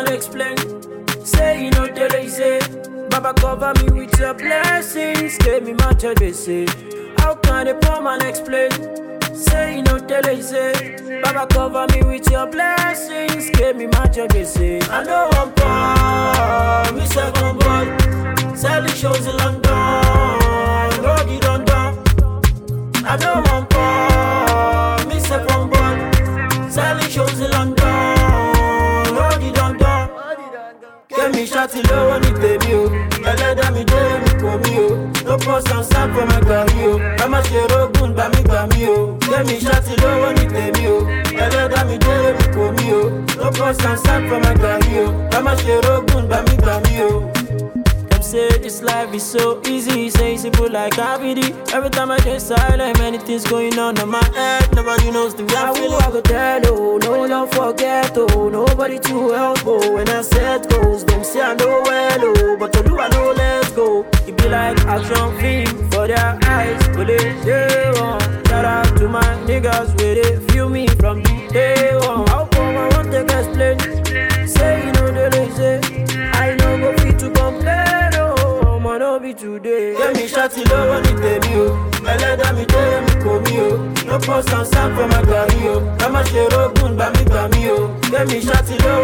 and explain. Say you know they say, Baba cover me with your blessings. Give me my child, they say. How can they come and explain? Say you know they say, Baba cover me with your blessings. Give me my child, they say. I know I'm poor, me second born. Selling shows in London, road you don't done. I know I'm poor, me second born. Selling shows in London, road you don't done. Get me shot in low on it, baby. Let me do it, me. No post and sap for my career. I'm a share gun, bami. Get me shot in low on it, baby. Let me do it, me. No post and sap for my career. I'm a share gun, bami. Say this life is so easy, say simple like ABD. Every time I get silent, many things going on in my head. Nobody knows the way I feel. I go tell, oh, no one forget, oh, nobody to help, oh. When I set goals, them say I know well, oh, but to do I know let's go. It be like action film for their eyes, but they want. Shout out to my niggas where they feel me from the day one. How come I want to explain? Say you know the lazy, I know go fit to complain. No be today. Get me shotty low on it, baby. Let me tell me, no post and sap for my career. I'm a share gun, bami. Get me shotty low